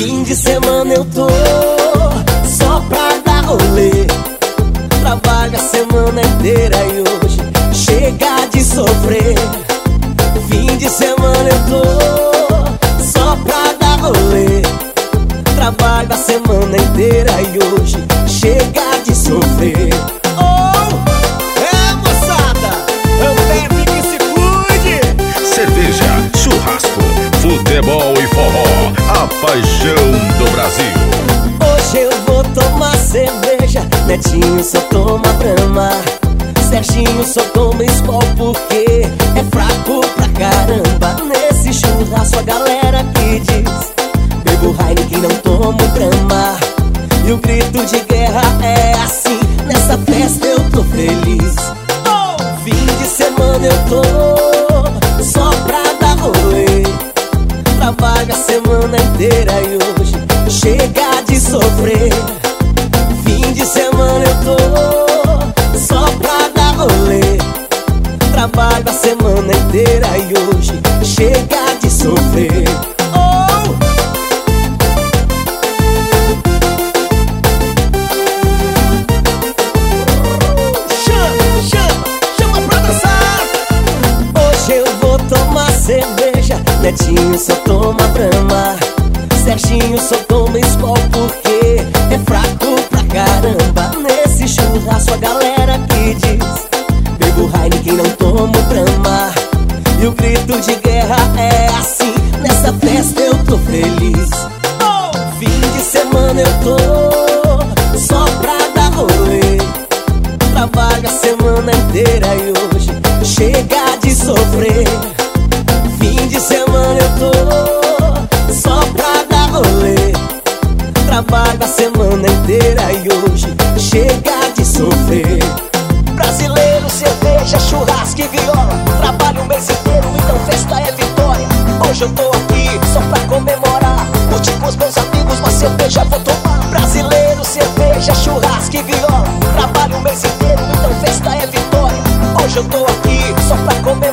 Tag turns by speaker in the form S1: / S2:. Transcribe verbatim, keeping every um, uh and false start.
S1: Fim de semana eu tô só pra dar rolê. Trabalho a semana inteira e hoje chega de sofrer. Fim de semana eu tô só pra dar rolê. Trabalho a semana inteira e hoje chega de sofrer. Oh, é moçada, eu quero que se cuide.
S2: Cerveja, churrasco, futebol e forró, a paixão do Brasil.
S1: Hoje eu vou tomar cerveja, Netinho só toma Brahma, Serginho só toma Skol porque é fraco pra caramba. Nesse churrasco a galera que diz: bebo Heineken, não tomo Brahma. E o grito de guerra é assim: nessa festa eu tô feliz. Oh! Fim de semana eu tô só pra dar rolê. Trabalho a semana inteira e hoje chega de sofrer. Fim de semana eu tô só pra dar rolê. Trabalho a semana inteira e hoje chega de sofrer. Oh! Chama, chama, chama pra dançar. Hoje eu vou tomar cerveja, Netinho só toma Brahma, Serginho só toma Skol porque é fraco pra caramba. Nesse churrasco a galera que diz: bebo Heineken, não tomo Brahma. E o grito de guerra é assim: nessa festa eu tô feliz. Oh! Fim de semana eu tô só pra dar rolê. Trabalho a semana inteira e hoje chega de sofrer. Fim de semana eu tô só pra dar rolê. Trabalho a semana inteira e hoje chega de sofrer. Brasileiro, cerveja, churrasco e viola. Trabalho o mês inteiro, então festa é vitória. Hoje eu tô aqui só pra comemorar. Curtir com os meus amigos, uma cerveja vou tomar. Brasileiro, cerveja, churrasco e viola. Trabalho o mês inteiro, então festa é vitória. Hoje eu tô aqui só pra comemorar.